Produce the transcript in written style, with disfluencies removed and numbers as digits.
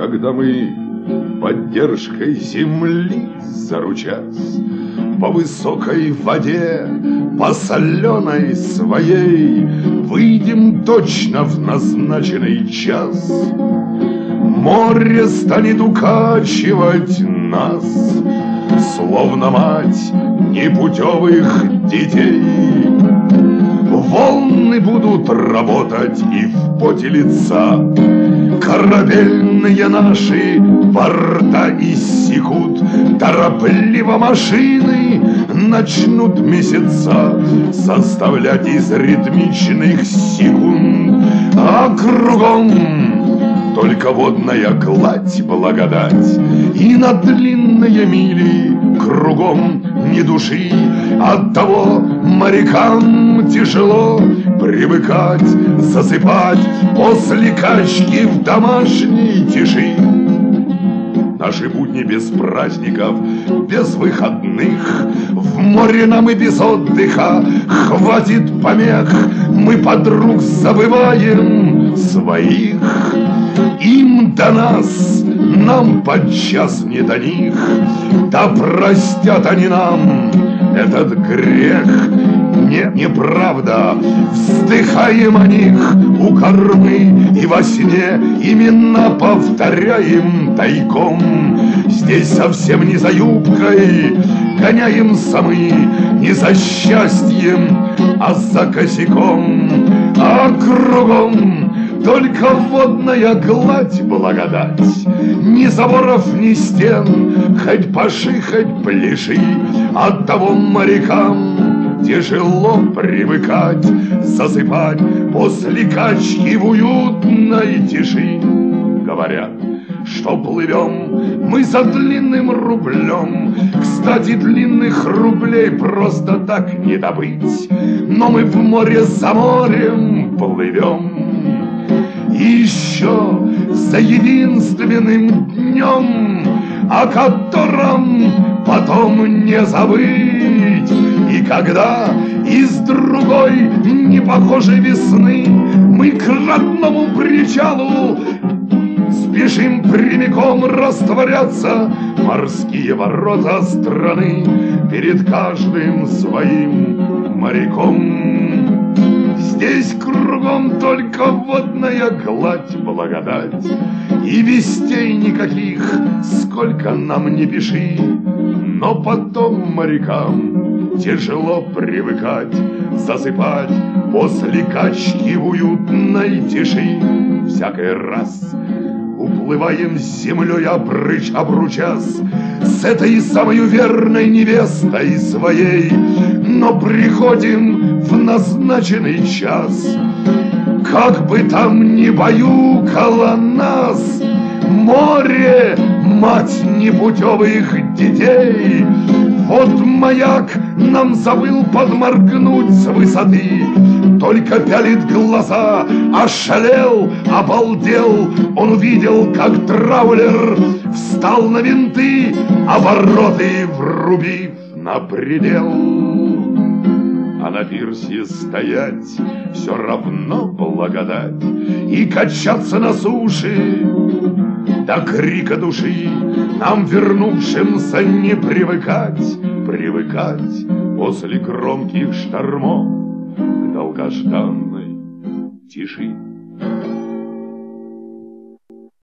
когда мы поддержкой земли заручась по высокой воде, по соленой своей, выйдем точно в назначенный час. Море станет укачивать нас, словно мать непутевых детей. Волны будут работать и в поте лица, корабельные наши борта иссекут, торопливо машины начнут месяца составлять из ритмичных секунд, а кругом только водная гладь, благодать, и на длинные мили кругом ни души. Оттого морякам тяжело привыкать, засыпать после качки в домашней тиши. Наши будни без праздников, без выходных, в море нам и без отдыха хватит помех. Мы подруг забываем своих, им до нас, нам подчас не до них. Да простят они нам этот грех. Нет, неправда, вздыхаем о них у кормы и во сне именно повторяем тайком. Здесь совсем не за юбкой гоняемся мы, не за счастьем, а за косяком. А кругом только водная гладь, благодать, ни заборов, ни стен, хоть паши, хоть пляши. Оттого морякам тяжело привыкать, засыпать после качки в уютной тиши. Говорят, что плывем мы за длинным рублем. Кстати, длинных рублей просто так не добыть, но мы в море за морем плывем. И еще за единственным днем, о котором потом не забыть. И когда из другой непохожей весны мы к родному причалу спешим прямиком растворяться, морские ворота страны перед каждым своим моряком. Здесь кругом только водная гладь, благодать, и вестей никаких, сколько нам не пиши. Но потом морякам тяжело привыкать, засыпать после качки в уютной тиши. Всякий раз уплываем с землей обручась с этой самой верной невестой своей, но приходим в назначенный час. Как бы там ни баюкало нас море, мать непутевых детей, вот маяк нам забыл подморгнуть с высоты, только пялит глаза, ошалел, обалдел. Он увидел, как траулер встал на винты, обороты врубив на предел. А на пирсе стоять все равно благодать, и качаться на суше до крика души нам, вернувшимся, не привыкать, привыкать после громких штормов к долгожданной тиши.